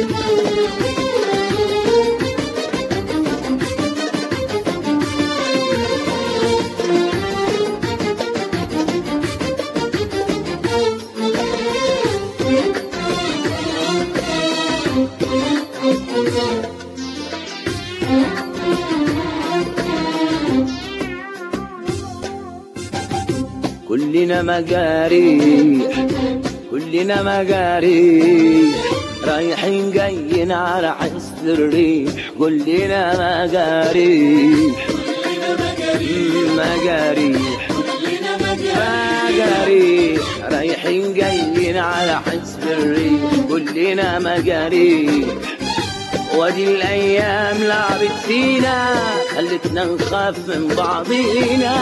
كلنا مجاريح كلنا مجاريح رايحين جايين على حصن الريح. كلنا مجاريح مجاريح مجاريح رايحين جايين على حصن الريح. كلنا مجاريح وادي الايام لعبت فينا خلتنا نخاف من بعضينا.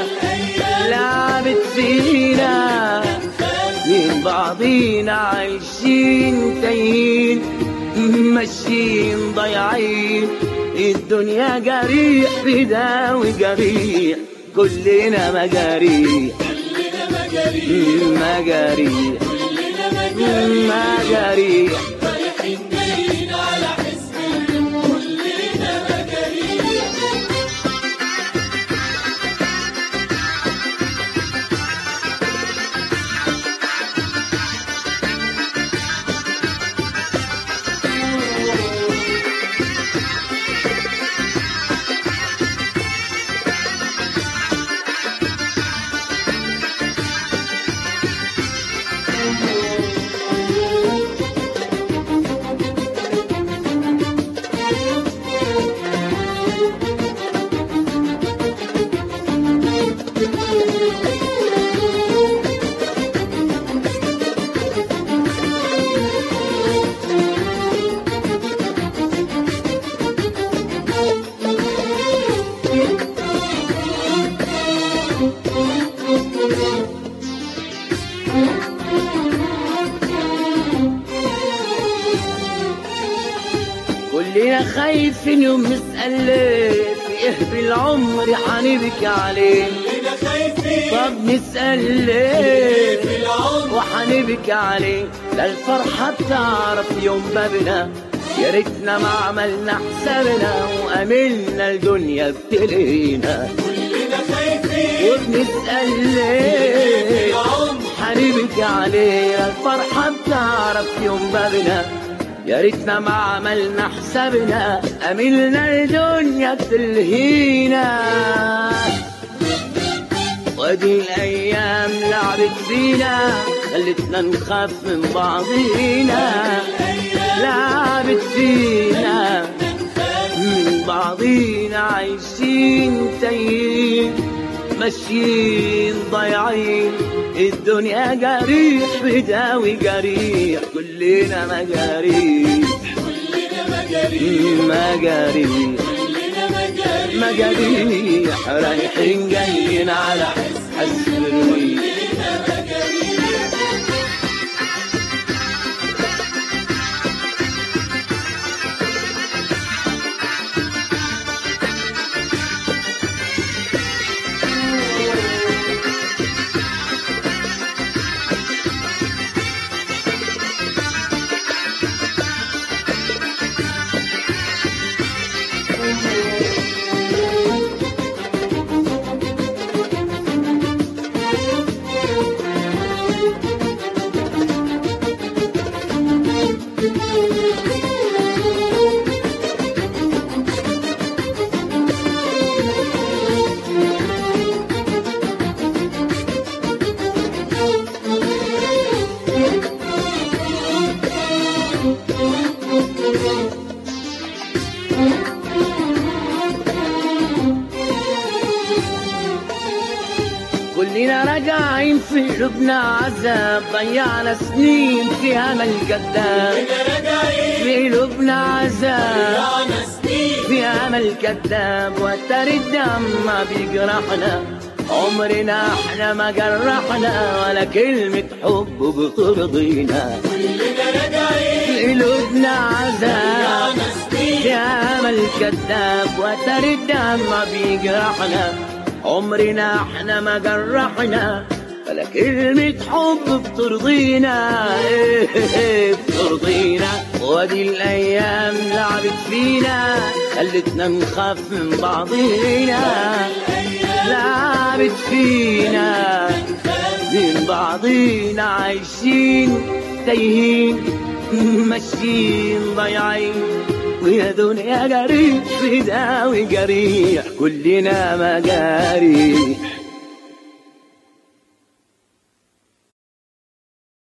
لعبت فينا من بعضينا عايشين تايهين ماشيين ضايعين. الدنيا جريح بداوي جريح. كلنا مجاريح مجاريح مجاريح رايحين جايين على حزب كلنا مجاريح. كلنا خايفين يوم نسأل ليه في ايه بالعمر حنبكي عليه. كلنا خايفين طب نسأل ليه في العمر وحنبكي عليه. لا الفرحة بتعرف يوم بابنا يا ريتنا ما عملنا حسابنا وأملنا الدنيا بتلهينا. كلنا خايفين وبنسأل ليه في العمر حنبكي عليه. لا الفرحة بتعرف يوم بابنا يا ريتنا ما عملنا حسابنا أملنا الدنيا تلهينا. وادي الأيام لعبت فينا خلتنا نخاف من بعضينا. لعبت فينا من بعضينا عايشين تايهين ماشيين ضايعين. الدنيا جريح بداوي جريح. كلنا مجاريح مجاريح مجاريح رايحين جايين على حسن الريح. كلنا راجعين في قلوبنا عذاب ضيعنا سنين في امل كذاب. في قلوبنا عذاب في امل كذاب وترى الدم ما بيجرحنا. عمرنا احنا ما جرحنا ولا كلمة حب بترضينا. في قلوبنا عذاب في امل كذاب وترى الدم ما بيجرحنا. عمرنا احنا ما جرحنا ولا كلمة حب بترضينا بترضينا. وادي الأيام لعبت فينا خلتنا نخاف من بعضينا، لعبت فينا من بعضينا. عايشين تايهين ماشيين ضايعين، ويا دنيا جريح في داوي جريح كلنا مجاريح.